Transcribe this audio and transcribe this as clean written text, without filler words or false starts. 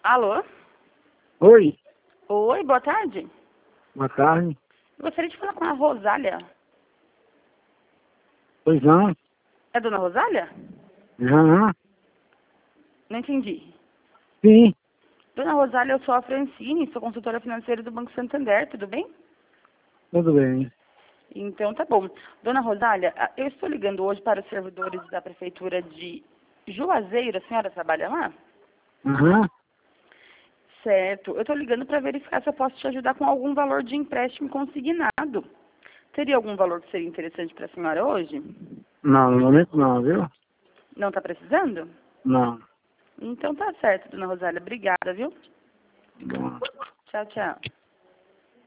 Alô? Oi, Oi, boa tarde. boa tarde. Eu gostaria de falar com a Rosália. Pois não? É a dona Rosália? Aham, Não entendi. sim, Dona Rosália, eu sou a Francine, sou consultora financeira do Banco Santander, tudo bem? tudo bem. Então tá bom. Dona Rosália, eu estou ligando hoje para os servidores da Prefeitura de Juazeiro, a senhora trabalha lá? Aham, Certo. Eu estou ligando para verificar se eu posso te ajudar com algum valor de empréstimo consignado. Teria algum valor que seria interessante para a senhora hoje? não, no momento não, viu? Não está precisando? Não. Então tá certo, dona Rosália. Obrigada, viu? Bom. Tchau, tchau.